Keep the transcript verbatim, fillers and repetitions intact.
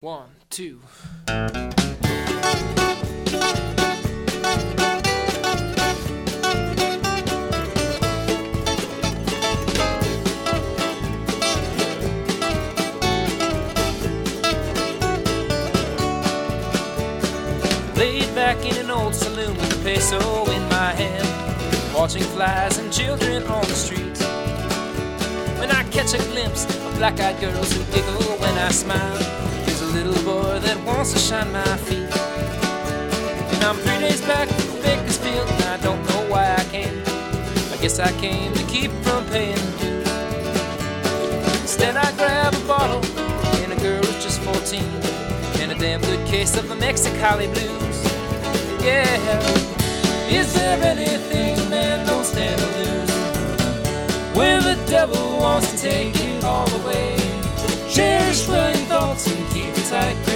One, two. Laid back in an old saloon with a peso in my hand, watching flies and children on the street. When I catch a glimpse of black-eyed girls who giggle when I smile, there's a little boy that wants to shine my feet. And I'm three days back from Bakersfield, and I don't know why I came. I guess I came to keep from paying dues. Instead I grab a bottle, and a girl who's just fourteen, and a damn good case of the Mexicali blues. Yeah, is there anything a man don't stand to lose? When the devil wants to take it all away, cherish flirting thoughts and keep it tight.